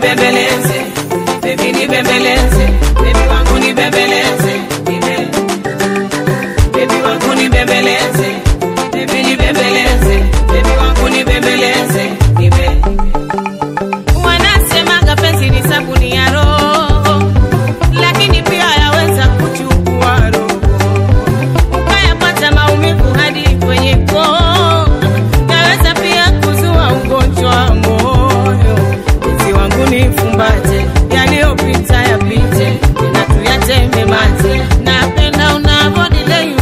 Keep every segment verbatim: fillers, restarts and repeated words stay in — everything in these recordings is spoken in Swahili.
nibembeleze, baby nibembeleze, baby wangu nibembeleze, baby wangu nibembeleze, baby nibembeleze, baby wangu nibembeleze, nibe. Wanasema penzi ni sabuni ya roho, lakini pia yaweza kuchukua roho, ukayapata maumivu hadi kwenye koo, yaweza pia kuzua ugonjwa wa moyo. Penzi wangu nifumbate, yaliyopita yapite, tena tuyateme mate. Napenda unavodilei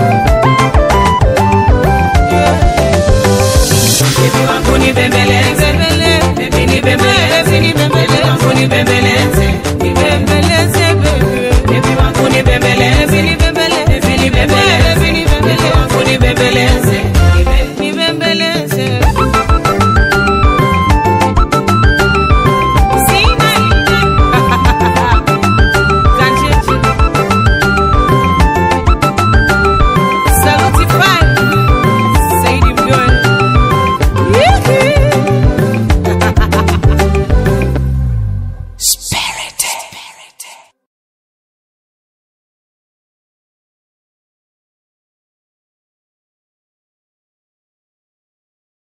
nibembeleze,